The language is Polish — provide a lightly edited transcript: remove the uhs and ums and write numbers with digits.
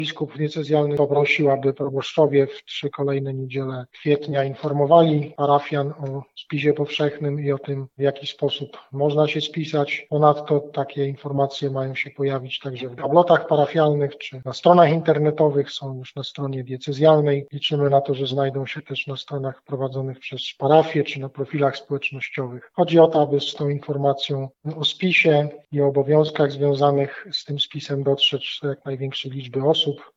Biskup diecezjalny poprosił, aby proboszczowie w 3 kolejne niedziele kwietnia informowali parafian o spisie powszechnym i o tym, w jaki sposób można się spisać. Ponadto takie informacje mają się pojawić także w gablotach parafialnych czy na stronach internetowych, są już na stronie diecezjalnej. Liczymy na to, że znajdą się też na stronach prowadzonych przez parafie czy na profilach społecznościowych. Chodzi o to, aby z tą informacją o spisie i o obowiązkach związanych z tym spisem dotrzeć do jak największej liczby osób.